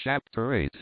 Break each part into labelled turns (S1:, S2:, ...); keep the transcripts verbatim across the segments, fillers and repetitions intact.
S1: Chapter eight.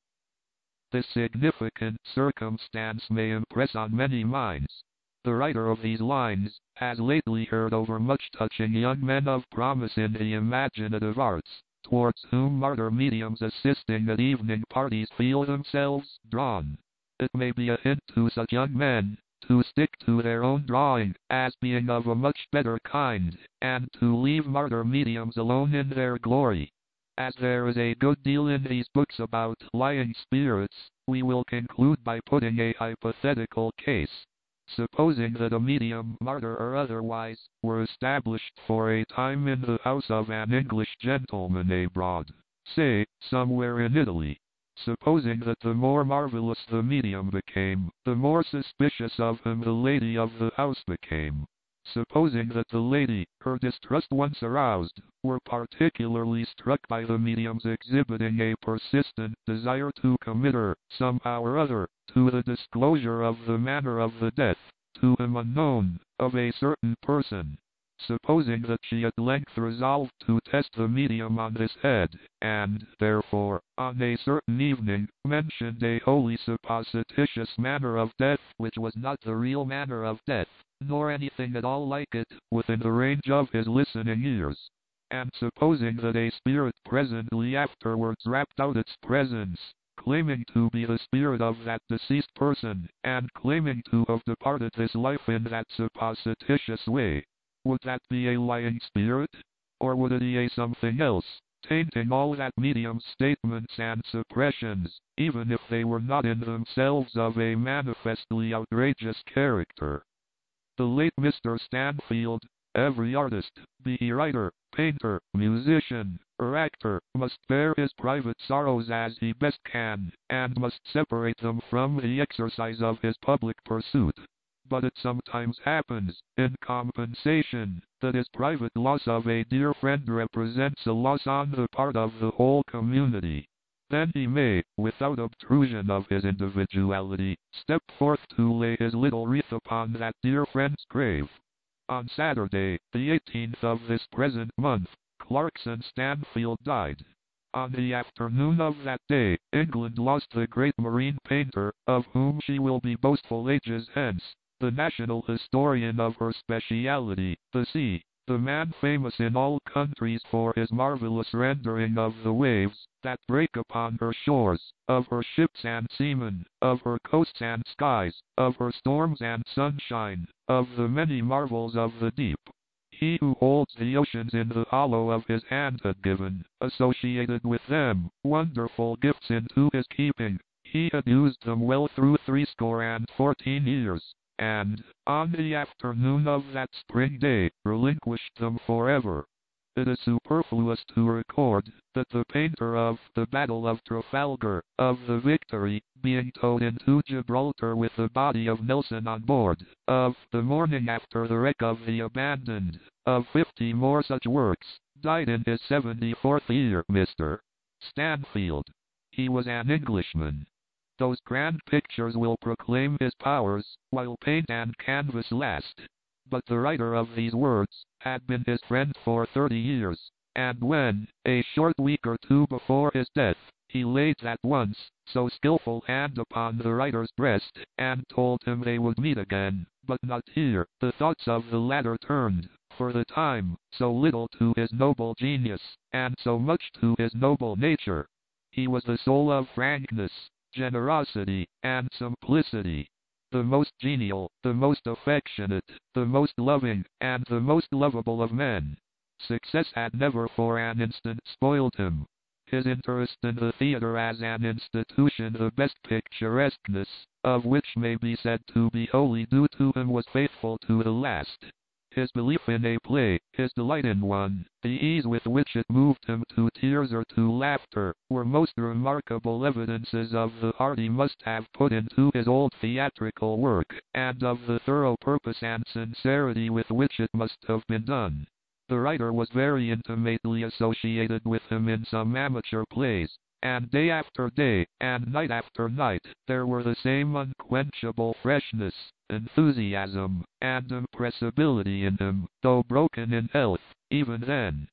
S1: This significant circumstance may impress on many minds. The writer of these lines has lately heard over much touching young men of promise in the imaginative arts, towards whom martyr mediums assisting at evening parties feel themselves drawn. It may be a hint to such young men to stick to their own drawing, as being of a much better kind, and to leave martyr mediums alone in their glory. As there is a good deal in these books about lying spirits, we will conclude by putting a hypothetical case. Supposing that a medium, martyr or otherwise, were established for a time in the house of an English gentleman abroad, say, somewhere in Italy. Supposing that the more marvelous the medium became, the more suspicious of him the lady of the house became. Supposing that the lady, her distrust once aroused, were particularly struck by the medium's exhibiting a persistent desire to commit her, somehow or other, to the disclosure of the manner of the death, to him unknown, of a certain person. Supposing that she at length resolved to test the medium on this head, and, therefore, on a certain evening, mentioned a wholly supposititious manner of death which was not the real manner of death, nor anything at all like it, within the range of his listening ears. And supposing that a spirit presently afterwards rapped out its presence, claiming to be the spirit of that deceased person, and claiming to have departed this life in that supposititious way, would that be a lying spirit? Or would it be a something else, tainting all that medium's statements and suppressions, even if they were not in themselves of a manifestly outrageous character? The late Mister Stanfield, every artist, be he writer, painter, musician, or actor, must bear his private sorrows as he best can, and must separate them from the exercise of his public pursuit. But it sometimes happens, in compensation, that his private loss of a dear friend represents a loss on the part of the whole community. Then he may, without obtrusion of his individuality, step forth to lay his little wreath upon that dear friend's grave. On Saturday, the eighteenth of this present month, Clarkson Stanfield died. On the afternoon of that day, England lost the great marine painter, of whom she will be boastful ages hence, the national historian of her speciality, the sea, the man famous in all countries for his marvelous rendering of the waves that break upon her shores, of her ships and seamen, of her coasts and skies, of her storms and sunshine, of the many marvels of the deep. He who holds the oceans in the hollow of his hand had given, associated with them, wonderful gifts into his keeping. He had used them well through threescore and fourteen years, and, on the afternoon of that spring day, relinquished them forever. It is superfluous to record that the painter of the Battle of Trafalgar, of the Victory, being towed into Gibraltar with the body of Nelson on board, of the morning after the wreck of the Abandoned, of fifty more such works, died in his seventy-fourth year, Mister Stanfield. He was an Englishman. Those grand pictures will proclaim his powers, while paint and canvas last. But the writer of these words had been his friend for thirty years, and when, a short week or two before his death, he laid that once so skilful hand upon the writer's breast, and told him they would meet again, but not here, the thoughts of the latter turned, for the time, so little to his noble genius, and so much to his noble nature. He was the soul of frankness, generosity, and simplicity. The most genial, the most affectionate, the most loving, and the most lovable of men. Success had never for an instant spoiled him. His interest in the theater as an institution, the best picturesqueness of which may be said to be wholly due to him, was faithful to the last. His belief in a play, his delight in one, the ease with which it moved him to tears or to laughter, were most remarkable evidences of the heart he must have put into his old theatrical work, and of the thorough purpose and sincerity with which it must have been done. The writer was very intimately associated with him in some amateur plays, and day after day, and night after night, there were the same unquenchable freshness, enthusiasm, and impressibility in him, though broken in health, even then.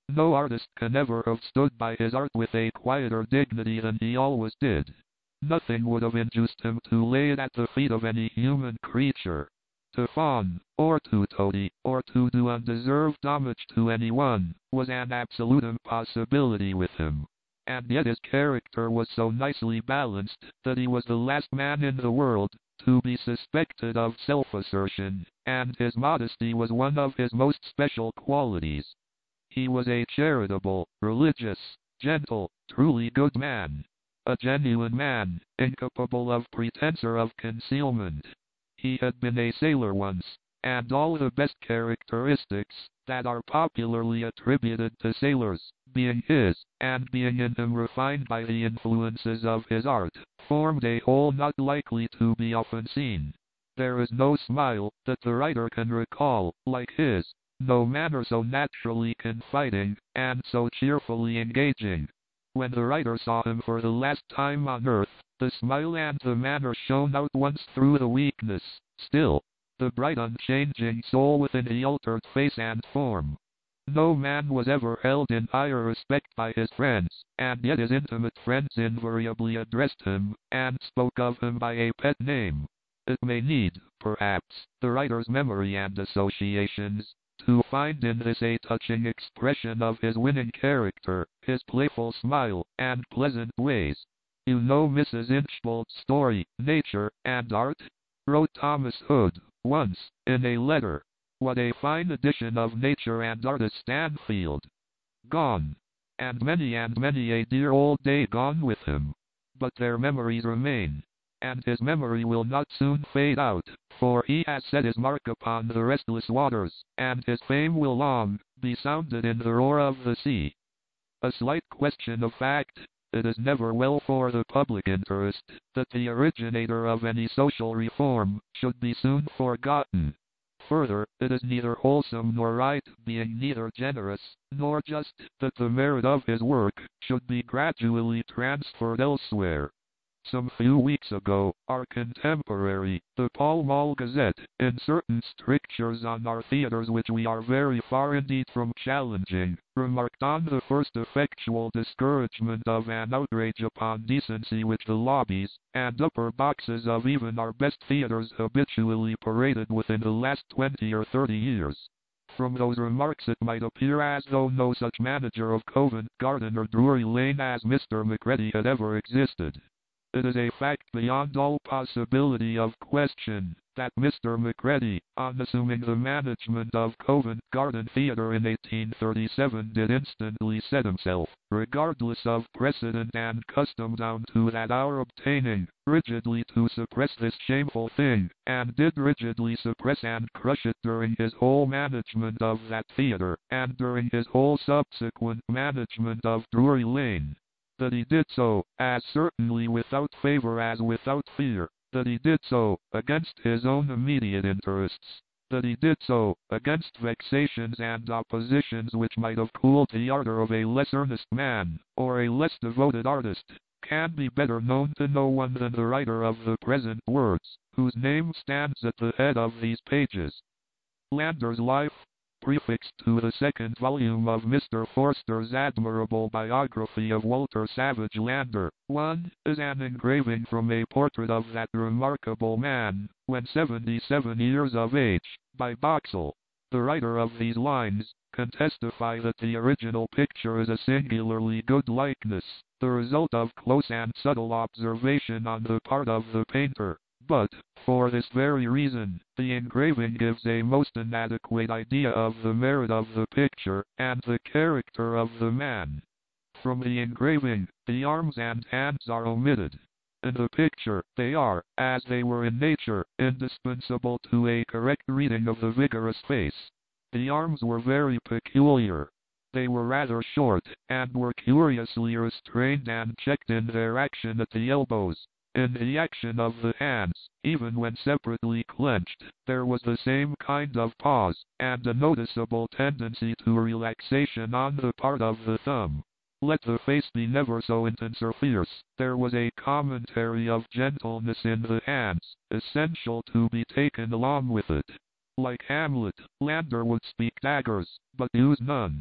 S1: No artist can ever have stood by his art with a quieter dignity than he always did. Nothing would have induced him to lay it at the feet of any human creature. To fawn, or to toady, or to do undeserved homage to anyone, was an absolute impossibility with him. And yet his character was so nicely balanced that he was the last man in the world to be suspected of self-assertion, and his modesty was one of his most special qualities. He was a charitable, religious, gentle, truly good man. A genuine man, incapable of pretense or of concealment. He had been a sailor once, and all the best characteristics that are popularly attributed to sailors, being his, and being in him refined by the influences of his art, formed a whole not likely to be often seen. There is no smile that the writer can recall like his, no manner so naturally confiding, and so cheerfully engaging. When the writer saw him for the last time on earth, the smile and the manner shone out once through the weakness. Still, the bright unchanging soul within the altered face and form. No man was ever held in higher respect by his friends, and yet his intimate friends invariably addressed him, and spoke of him by a pet name. It may need, perhaps, the writer's memory and associations, to find in this a touching expression of his winning character, his playful smile, and pleasant ways. You know Missus Inchbald's story, Nature and Art? Wrote Thomas Hood, once, in a letter. What a fine edition of Nature and Art is Stanfield. Gone. And many and many a dear old day gone with him. But their memories remain. And his memory will not soon fade out, for he has set his mark upon the restless waters, and his fame will long be sounded in the roar of the sea. A slight question of fact. It is never well for the public interest that the originator of any social reform should be soon forgotten. Further, it is neither wholesome nor right, being neither generous nor just, that the merit of his work should be gradually transferred elsewhere. Some few weeks ago, our contemporary, the Pall Mall Gazette, in certain strictures on our theaters which we are very far indeed from challenging, remarked on the first effectual discouragement of an outrage upon decency which the lobbies and upper boxes of even our best theaters habitually paraded within the last twenty or thirty years. From those remarks it might appear as though no such manager of Covent Garden or Drury Lane as Mister Macready had ever existed. It is a fact beyond all possibility of question that Mister Macready, on assuming the management of Covent Garden Theatre in eighteen thirty-seven, did instantly set himself, regardless of precedent and custom down to that hour, obtaining, rigidly to suppress this shameful thing, and did rigidly suppress and crush it during his whole management of that theatre, and during his whole subsequent management of Drury Lane. That he did so, as certainly without favor as without fear, that he did so, against his own immediate interests, that he did so, against vexations and oppositions which might have cooled the ardor of a less earnest man, or a less devoted artist, can be better known to no one than the writer of the present words, whose name stands at the head of these pages. Lander's Life, prefixed to the second volume of Mister Forster's admirable biography of Walter Savage Landor. one is an engraving from a portrait of that remarkable man, when seventy-seven years of age, by Boxall. The writer of these lines can testify that the original picture is a singularly good likeness, the result of close and subtle observation on the part of the painter. But, for this very reason, the engraving gives a most inadequate idea of the merit of the picture, and the character of the man. From the engraving, the arms and hands are omitted. In the picture, they are, as they were in nature, indispensable to a correct reading of the vigorous face. The arms were very peculiar. They were rather short, and were curiously restrained and checked in their action at the elbows. In the action of the hands, even when separately clenched, there was the same kind of pause, and a noticeable tendency to relaxation on the part of the thumb. Let the face be never so intense or fierce, there was a commentary of gentleness in the hands, essential to be taken along with it. Like Hamlet, Landor would speak daggers, but use none.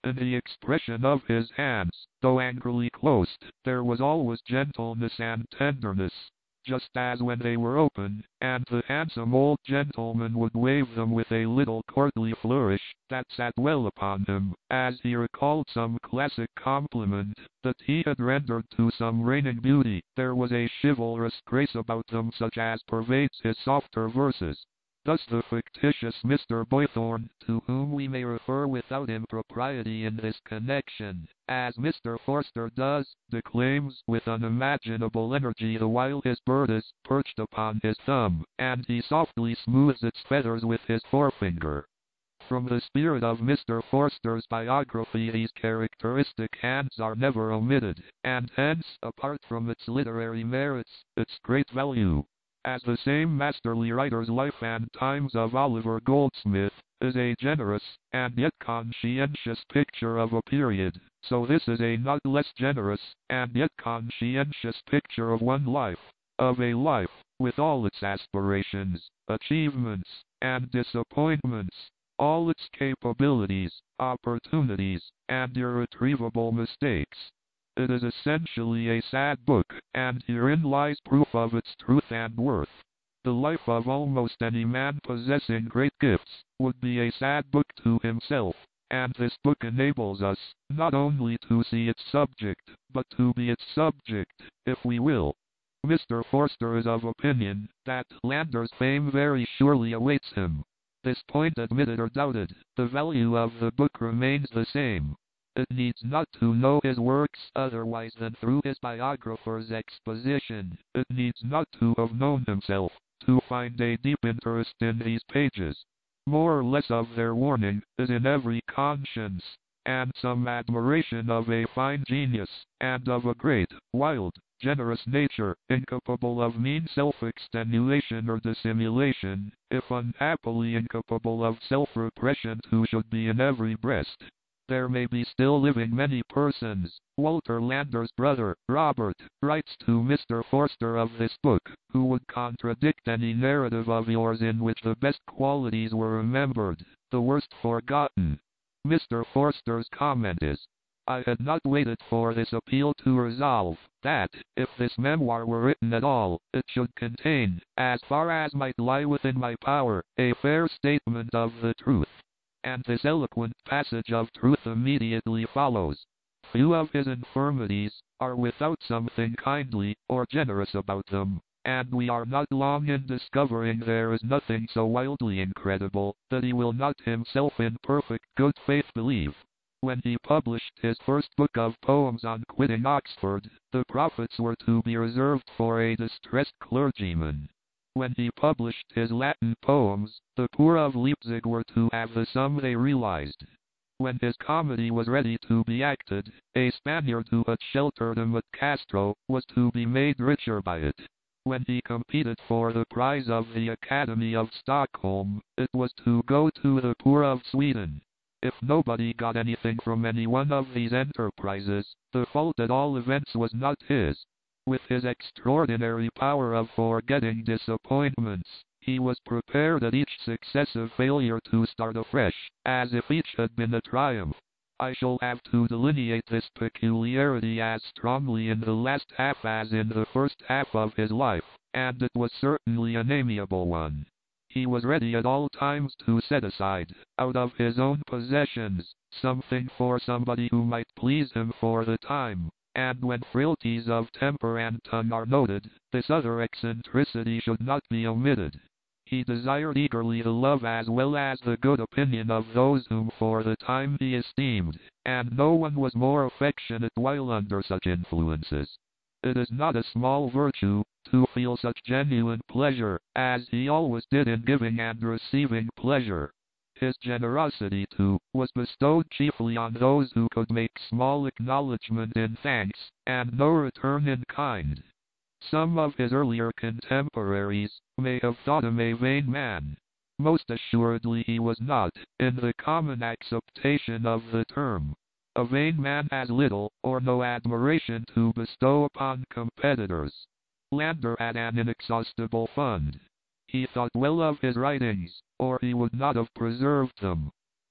S1: In the expression of his hands, though angrily closed, there was always gentleness and tenderness, just as when they were open, and the handsome old gentleman would wave them with a little courtly flourish, that sat well upon him, as he recalled some classic compliment that he had rendered to some reigning beauty. There was a chivalrous grace about them such as pervades his softer verses. Thus the fictitious Mister Boythorn, to whom we may refer without impropriety in this connection, as Mister Forster does, declaims with unimaginable energy the while his bird is perched upon his thumb, and he softly smooths its feathers with his forefinger. From the spirit of Mister Forster's biography these characteristic hands are never omitted, and hence, apart from its literary merits, its great value. As the same masterly writer's Life and Times of Oliver Goldsmith is a generous, and yet conscientious picture of a period, so this is a not less generous, and yet conscientious picture of one life, of a life, with all its aspirations, achievements, and disappointments, all its capabilities, opportunities, and irretrievable mistakes. It is essentially a sad book, and herein lies proof of its truth and worth. The life of almost any man possessing great gifts would be a sad book to himself, and this book enables us, not only to see its subject, but to be its subject, if we will. Mister Forster is of opinion that Landor's fame very surely awaits him. This point admitted or doubted, the value of the book remains the same. It needs not to know his works otherwise than through his biographer's exposition. It needs not to have known himself to find a deep interest in these pages. More or less of their warning is in every conscience, and some admiration of a fine genius, and of a great, wild, generous nature, incapable of mean self-extenuation or dissimulation, if unhappily incapable of self-repression, who should be in every breast. There may be still living many persons, Walter Landor's brother, Robert, writes to Mister Forster of this book, who would contradict any narrative of yours in which the best qualities were remembered, the worst forgotten. Mister Forster's comment is, I had not waited for this appeal to resolve that, if this memoir were written at all, it should contain, as far as might lie within my power, a fair statement of the truth. And this eloquent passage of truth immediately follows. Few of his infirmities are without something kindly or generous about them, and we are not long in discovering there is nothing so wildly incredible that he will not himself in perfect good faith believe. When he published his first book of poems on quitting Oxford, the profits were to be reserved for a distressed clergyman. When he published his Latin poems, the poor of Leipzig were to have the sum they realized. When his comedy was ready to be acted, a Spaniard who had sheltered him at Castro was to be made richer by it. When he competed for the prize of the Academy of Stockholm, it was to go to the poor of Sweden. If nobody got anything from any one of these enterprises, the fault at all events was not his. With his extraordinary power of forgetting disappointments, he was prepared at each successive failure to start afresh, as if each had been a triumph. I shall have to delineate this peculiarity as strongly in the last half as in the first half of his life, and it was certainly an amiable one. He was ready at all times to set aside, out of his own possessions, something for somebody who might please him for the time. And when frailties of temper and tongue are noted, this other eccentricity should not be omitted. He desired eagerly the love as well as the good opinion of those whom for the time he esteemed, and no one was more affectionate while under such influences. It is not a small virtue to feel such genuine pleasure, as he always did in giving and receiving pleasure. His generosity, too, was bestowed chiefly on those who could make small acknowledgment in thanks, and no return in kind. Some of his earlier contemporaries may have thought him a vain man. Most assuredly he was not, in the common acceptation of the term. A vain man has little or no admiration to bestow upon competitors. Landor had an inexhaustible fund. He thought well of his writings, or he would not have preserved them.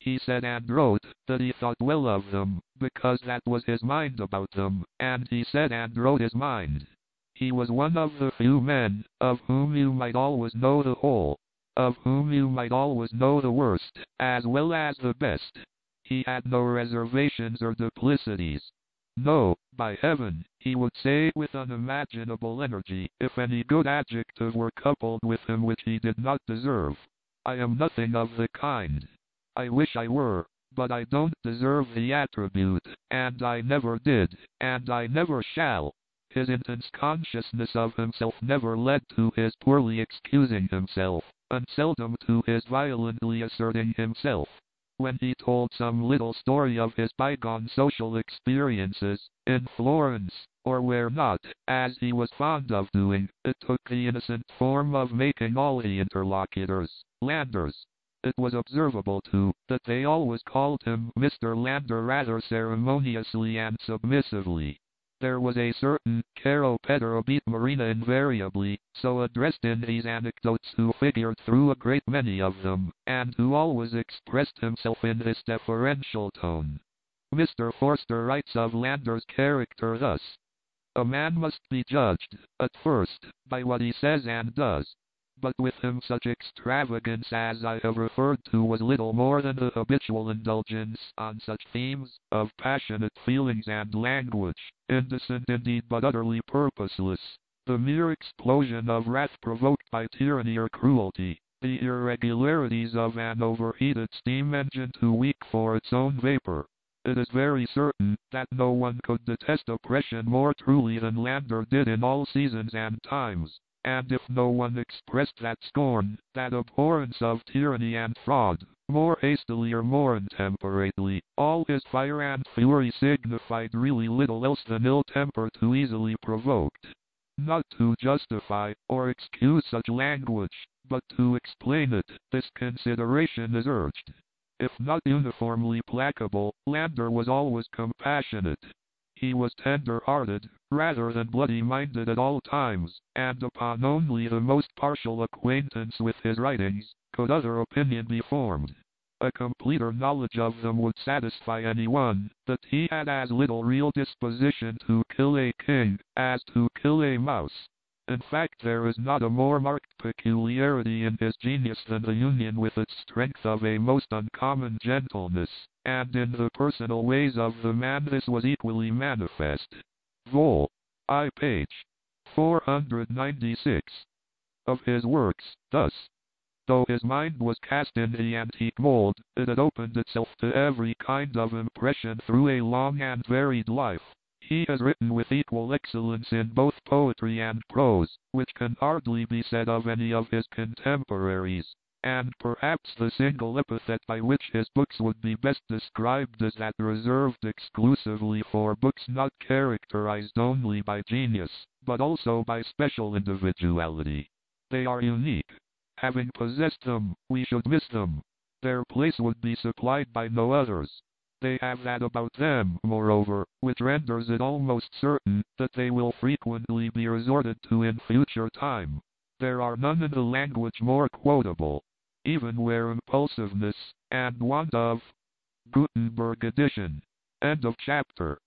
S1: He said and wrote that he thought well of them, because that was his mind about them, and he said and wrote his mind. He was one of the few men, of whom you might always know the whole, of whom you might always know the worst, as well as the best. He had no reservations or duplicities. No, by heaven, he would say with unimaginable energy, if any good adjective were coupled with him which he did not deserve. I am nothing of the kind. I wish I were, but I don't deserve the attribute, and I never did, and I never shall. His intense consciousness of himself never led to his poorly excusing himself, and seldom to his violently asserting himself. When he told some little story of his bygone social experiences, in Florence, or where not, as he was fond of doing, it took the innocent form of making all the interlocutors Landers. It was observable, too, that they always called him Mister Lander rather ceremoniously and submissively. There was a certain Caro Pedro beat Marina invariably, so addressed in these anecdotes, who figured through a great many of them, and who always expressed himself in this deferential tone. Mister Forster writes of Lander's character thus: "A man must be judged, at first, by what he says and does. But with him such extravagance as I have referred to was little more than the habitual indulgence on such themes of passionate feelings and language, indecent indeed but utterly purposeless, the mere explosion of wrath provoked by tyranny or cruelty, the irregularities of an overheated steam engine too weak for its own vapor. It is very certain that no one could detest oppression more truly than Lander did in all seasons and times. And if no one expressed that scorn, that abhorrence of tyranny and fraud, more hastily or more intemperately, all his fire and fury signified really little else than ill temper too easily provoked. Not to justify or excuse such language, but to explain it, this consideration is urged. If not uniformly placable, Lander was always compassionate. He was tender-hearted, rather than bloody-minded at all times, and upon only the most partial acquaintance with his writings could other opinion be formed. A completer knowledge of them would satisfy anyone that he had as little real disposition to kill a king as to kill a mouse. In fact, there is not a more marked peculiarity in his genius than the union with its strength of a most uncommon gentleness, and in the personal ways of the man this was equally manifest." Vol. I. page four hundred ninety-six. Of his works, thus: "Though his mind was cast in the antique mold, it had opened itself to every kind of impression through a long and varied life. He has written with equal excellence in both poetry and prose, which can hardly be said of any of his contemporaries, and perhaps the single epithet by which his books would be best described is that reserved exclusively for books not characterized only by genius, but also by special individuality. They are unique. Having possessed them, we should miss them. Their place would be supplied by no others. They have that about them, moreover, which renders it almost certain that they will frequently be resorted to in future time. There are none in the language more quotable, even where impulsiveness and want of." Gutenberg edition. End of chapter.